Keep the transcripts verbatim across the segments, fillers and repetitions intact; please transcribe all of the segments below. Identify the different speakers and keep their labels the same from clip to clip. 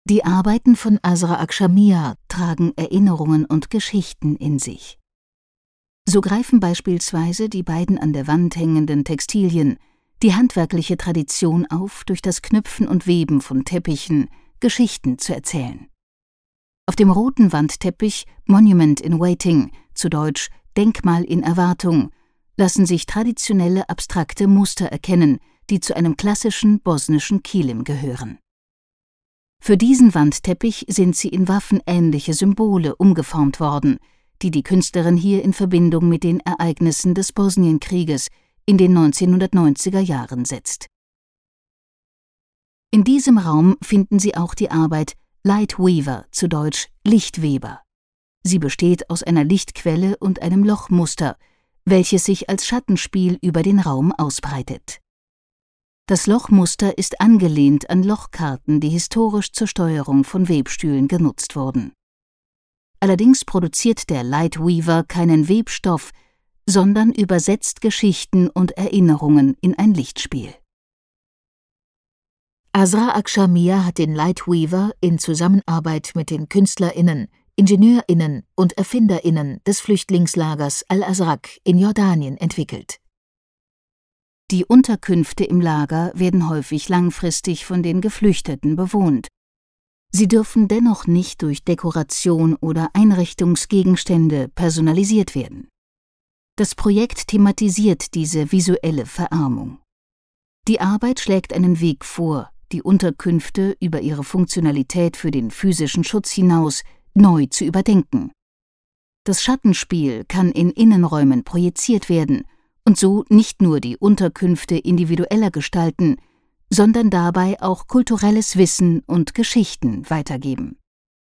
Speaker 1: Die Arbeiten von Azra Akshamia tragen Erinnerungen und Geschichten in sich. So greifen beispielsweise die beiden an der Wand hängenden Textilien die handwerkliche Tradition auf, durch das Knüpfen und Weben von Teppichen Geschichten zu erzählen. Auf dem roten Wandteppich Monument in Waiting, zu Deutsch Denkmal in Erwartung, lassen sich traditionelle abstrakte Muster erkennen, die zu einem klassischen bosnischen Kilim gehören. Für diesen Wandteppich sind sie in waffenähnliche Symbole umgeformt worden, die die Künstlerin hier in Verbindung mit den Ereignissen des Bosnienkrieges in den neunzehnhundertneunziger Jahren setzt. In diesem Raum finden Sie auch die Arbeit Lightweaver, zu Deutsch Lichtweber. Sie besteht aus einer Lichtquelle und einem Lochmuster, welches sich als Schattenspiel über den Raum ausbreitet. Das Lochmuster ist angelehnt an Lochkarten, die historisch zur Steuerung von Webstühlen genutzt wurden. Allerdings produziert der Lightweaver keinen Webstoff, sondern übersetzt Geschichten und Erinnerungen in ein Lichtspiel. Azra Akshamia hat den Lightweaver in Zusammenarbeit mit den KünstlerInnen, IngenieurInnen und ErfinderInnen des Flüchtlingslagers Al-Azraq in Jordanien entwickelt. Die Unterkünfte im Lager werden häufig langfristig von den Geflüchteten bewohnt. Sie dürfen dennoch nicht durch Dekoration oder Einrichtungsgegenstände personalisiert werden. Das Projekt thematisiert diese visuelle Verarmung. Die Arbeit schlägt einen Weg vor, die Unterkünfte über ihre Funktionalität für den physischen Schutz hinaus neu zu überdenken. Das Schattenspiel kann in Innenräumen projiziert werden und so nicht nur die Unterkünfte individueller gestalten, sondern dabei auch kulturelles Wissen und Geschichten weitergeben.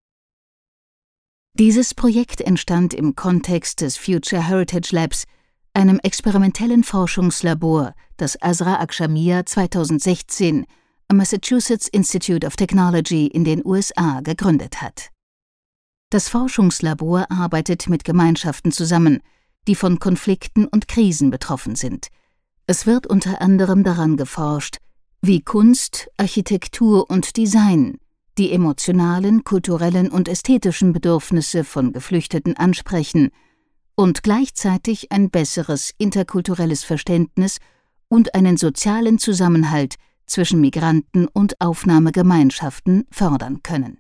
Speaker 1: Dieses Projekt entstand im Kontext des Future Heritage Labs, einem experimentellen Forschungslabor, das Azra Akshamia zweitausendsechzehn am Massachusetts Institute of Technology in den U S A gegründet hat. Das Forschungslabor arbeitet mit Gemeinschaften zusammen, die von Konflikten und Krisen betroffen sind. Es wird unter anderem daran geforscht, wie Kunst, Architektur und Design die emotionalen, kulturellen und ästhetischen Bedürfnisse von Geflüchteten ansprechen und gleichzeitig ein besseres interkulturelles Verständnis und einen sozialen Zusammenhalt zwischen Migranten und Aufnahmegemeinschaften fördern können.